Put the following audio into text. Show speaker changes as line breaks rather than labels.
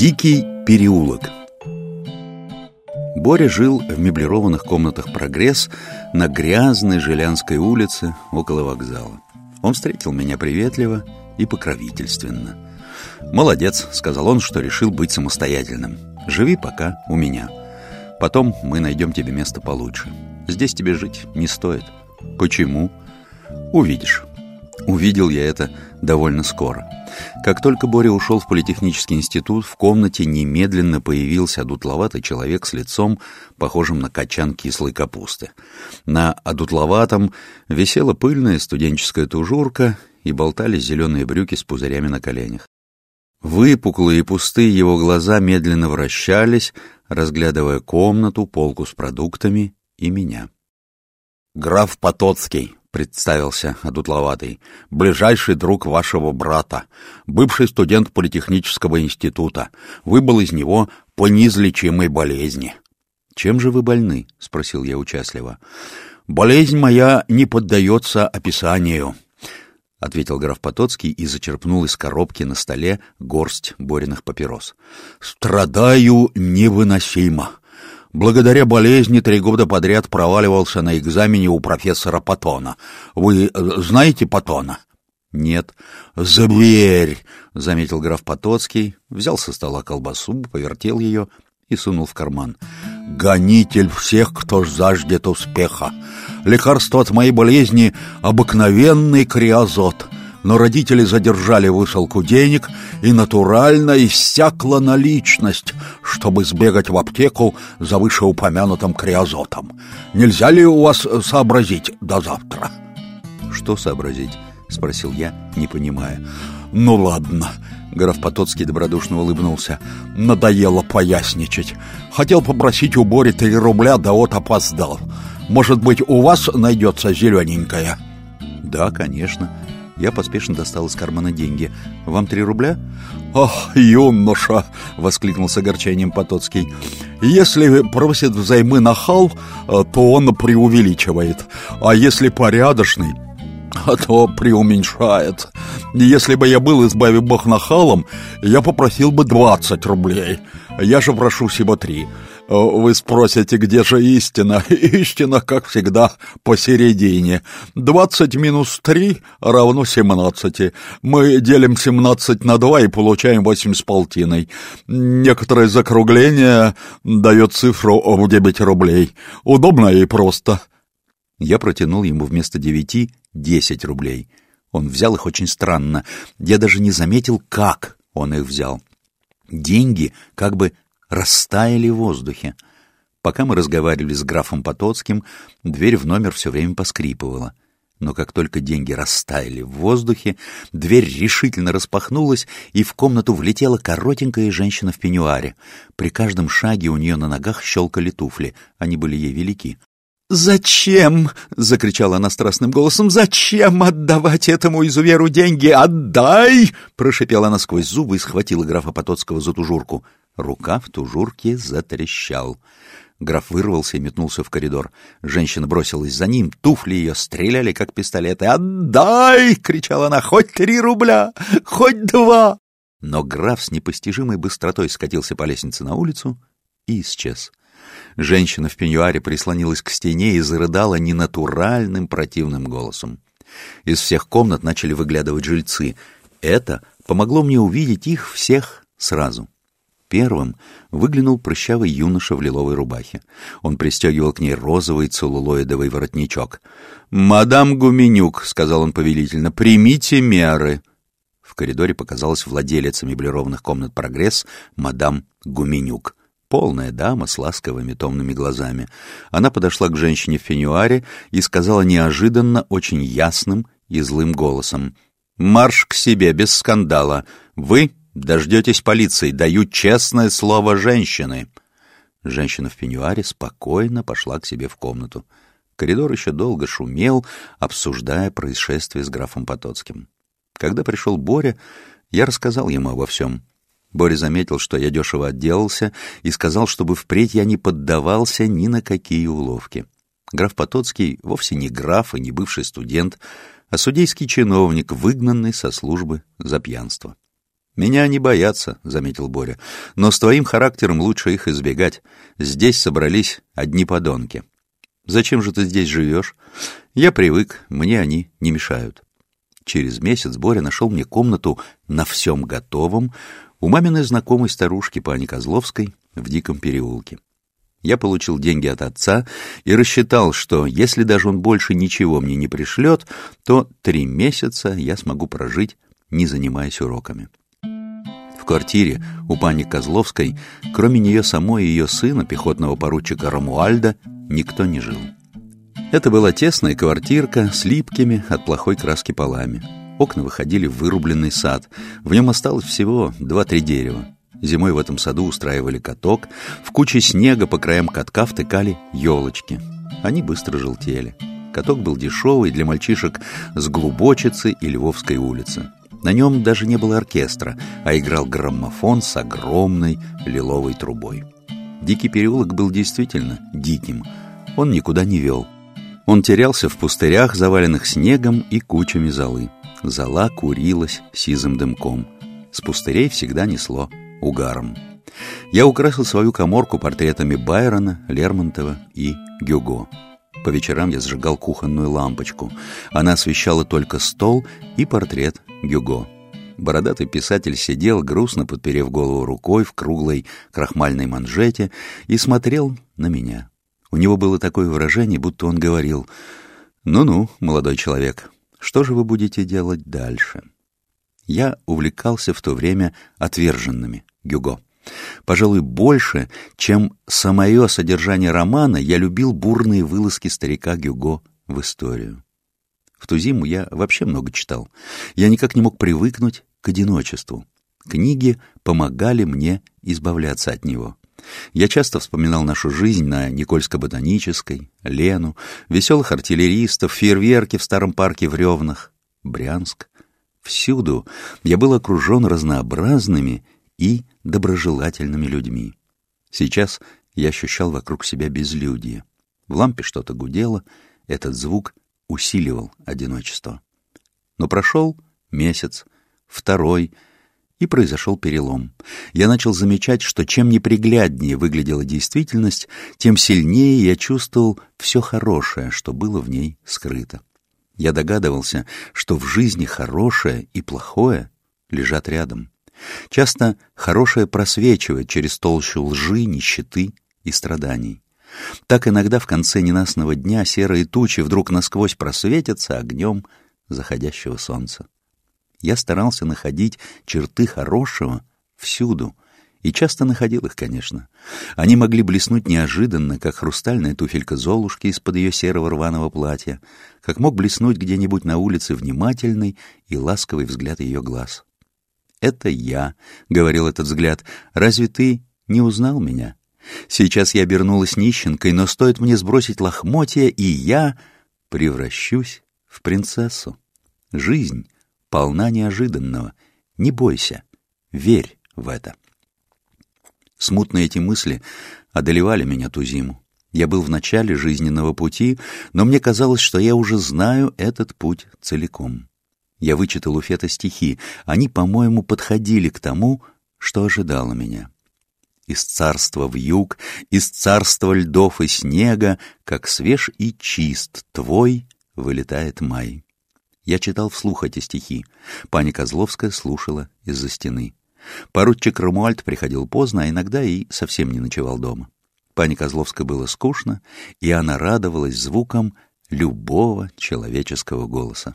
Дикий переулок. Боря жил в меблированных комнатах «Прогресс» на грязной Жилянской улице около вокзала. Он встретил меня приветливо и покровительственно. «Молодец», — сказал он, — что решил быть самостоятельным. «Живи пока у меня. Потом мы найдем тебе место получше. Здесь тебе жить не стоит». «Почему?» «Увидишь». Увидел я это довольно скоро. Как только Боря ушел в политехнический институт, в комнате немедленно появился одутловатый человек с лицом, похожим на качан кислой капусты. На одутловатом висела пыльная студенческая тужурка и болтались зеленые брюки с пузырями на коленях. Выпуклые и пустые его глаза медленно вращались, разглядывая комнату, полку с продуктами и меня. «Граф Потоцкий», — представился одутловатый, — «ближайший друг вашего брата, бывший студент политехнического института, выбыл из него по неизлечимой болезни». «Чем же вы больны?» — спросил я участливо. «Болезнь моя не поддается описанию», — ответил граф Потоцкий и зачерпнул из коробки на столе горсть Бориных папирос. «Страдаю невыносимо. Благодаря болезни 3 года подряд проваливался на экзамене у профессора Паттона. Вы знаете Паттона?» «Нет». «Зверь», — заметил граф Потоцкий, взял со стола колбасу, повертел ее и сунул в карман. «Гонитель всех, кто жаждет успеха. Лекарство от моей болезни — обыкновенный криозот. Но родители задержали высылку денег, и натурально иссякла наличность, чтобы сбегать в аптеку за вышеупомянутым криозотом. Нельзя ли у вас сообразить до завтра?» «Что сообразить?» — спросил я, не понимая. «Ну ладно», — граф Потоцкий добродушно улыбнулся. «Надоело поясничать. Хотел попросить у Бори 3 рубля, да вот опоздал. Может быть, у вас найдется зелененькая?» «Да, конечно». Я поспешно достал из кармана деньги. «Вам 3 рубля?» «Ах, юноша!» — воскликнул с огорчением Потоцкий. «Если просит взаймы нахал, то он преувеличивает. А если порядочный, то преуменьшает. Если бы я был, избави бог, нахалом, я попросил бы 20 рублей. Я же прошу всего 3. Вы спросите, где же истина? Истина, как всегда, посередине. 20 минус 3 равно 17. Мы делим 17 на 2 и получаем 8,5. Некоторое закругление дает цифру в 9 рублей. Удобно и просто». Я протянул ему вместо 9 10 рублей. Он взял их очень странно. Я даже не заметил, как он их взял. Деньги как бы растаяли в воздухе. Пока мы разговаривали с графом Потоцким, дверь в номер все время поскрипывала. Но как только деньги растаяли в воздухе, дверь решительно распахнулась, и в комнату влетела коротенькая женщина в пеньюаре. При каждом шаге у нее на ногах щелкали туфли. Они были ей велики. «Зачем?» — закричала она страстным голосом. «Зачем отдавать этому изуверу деньги? Отдай!» — прошипела она сквозь зубы и схватила графа Потоцкого за тужурку. Рука в тужурке затрещал. Граф вырвался и метнулся в коридор. Женщина бросилась за ним, туфли ее стреляли, как пистолеты. «Отдай!» — кричала она. «Хоть 3 рубля! Хоть 2!» Но граф с непостижимой быстротой скатился по лестнице на улицу и исчез. Женщина в пеньюаре прислонилась к стене и зарыдала ненатуральным противным голосом. Из всех комнат начали выглядывать жильцы. Это помогло мне увидеть их всех сразу. Первым выглянул прыщавый юноша в лиловой рубахе. Он пристегивал к ней розовый целлулоидовый воротничок. «Мадам Гуменюк», — сказал он повелительно, — «примите меры». В коридоре показалась владелица меблированных комнат «Прогресс», мадам Гуменюк. Полная дама с ласковыми томными глазами. Она подошла к женщине в пеньюаре и сказала неожиданно, очень ясным и злым голосом: «Марш к себе, без скандала. Вы дождетесь полиции, даю честное слово женщины». Женщина в пеньюаре спокойно пошла к себе в комнату. Коридор еще долго шумел, обсуждая происшествие с графом Потоцким. Когда пришел Боря, я рассказал ему обо всем. Боря заметил, что я дешево отделался, и сказал, чтобы впредь я не поддавался ни на какие уловки. Граф Потоцкий вовсе не граф и не бывший студент, а судейский чиновник, выгнанный со службы за пьянство. «Меня они боятся», — заметил Боря. «Но с твоим характером лучше их избегать. Здесь собрались одни подонки». «Зачем же ты здесь живешь?» «Я привык, мне они не мешают». Через месяц Боря нашел мне комнату на всем готовом у маминой знакомой старушки Пани Козловской в Диком переулке. Я получил деньги от отца и рассчитал, что если даже он больше ничего мне не пришлет, то 3 месяца я смогу прожить, не занимаясь уроками. В квартире у Пани Козловской, кроме нее самой и ее сына, пехотного поручика Ромуальда, никто не жил. Это была тесная квартирка с липкими от плохой краски полами. Окна выходили в вырубленный сад. В нем осталось всего 2-3 дерева. Зимой в этом саду устраивали каток. В куче снега по краям катка втыкали елочки. Они быстро желтели. Каток был дешевый для мальчишек с Глубочицы и Львовской улицы. На нем даже не было оркестра, а играл граммофон с огромной лиловой трубой. Дикий переулок был действительно диким. Он никуда не вел. Он терялся в пустырях, заваленных снегом и кучами золы. Зола курилась сизым дымком. С пустырей всегда несло угаром. Я украсил свою каморку портретами Байрона, Лермонтова и Гюго. По вечерам я зажигал кухонную лампочку. Она освещала только стол и портрет Гюго. Бородатый писатель сидел, грустно подперев голову рукой в круглой крахмальной манжете, и смотрел на меня. У него было такое выражение, будто он говорил: «Ну-ну, молодой человек, что же вы будете делать дальше?» Я увлекался в то время отверженными Гюго. Пожалуй, больше, чем самое содержание романа, я любил бурные вылазки старика Гюго в историю. В ту зиму я вообще много читал. Я никак не мог привыкнуть к одиночеству. Книги помогали мне избавляться от него. Я часто вспоминал нашу жизнь на Никольско-ботанической, Лену, веселых артиллеристов, фейерверки в старом парке в Ревнах, Брянск. Всюду я был окружен разнообразными и доброжелательными людьми. Сейчас я ощущал вокруг себя безлюдье. В лампе что-то гудело, этот звук усиливал одиночество. Но прошел месяц, 2, и произошел перелом. Я начал замечать, что чем непригляднее выглядела действительность, тем сильнее я чувствовал все хорошее, что было в ней скрыто. Я догадывался, что в жизни хорошее и плохое лежат рядом. Часто хорошее просвечивает через толщу лжи, нищеты и страданий. Так иногда в конце ненастного дня серые тучи вдруг насквозь просветятся огнем заходящего солнца. Я старался находить черты хорошего всюду, и часто находил их, конечно. Они могли блеснуть неожиданно, как хрустальная туфелька Золушки из-под ее серого рваного платья, как мог блеснуть где-нибудь на улице внимательный и ласковый взгляд ее глаз. «Это я», — говорил этот взгляд, — «разве ты не узнал меня? Сейчас я обернулась нищенкой, но стоит мне сбросить лохмотья, и я превращусь в принцессу. Жизнь полна неожиданного. Не бойся, верь в это». Смутные эти мысли одолевали меня ту зиму. Я был в начале жизненного пути, но мне казалось, что я уже знаю этот путь целиком. Я вычитал у Фета стихи. Они, по-моему, подходили к тому, что ожидало меня. «Из царства вьюг, из царства льдов и снега, как свеж и чист твой вылетает май». Я читал вслух эти стихи. Пани Козловская слушала из-за стены. Поручик Ромуальд приходил поздно, а иногда и совсем не ночевал дома. Пане Козловской было скучно, и она радовалась звукам любого человеческого голоса.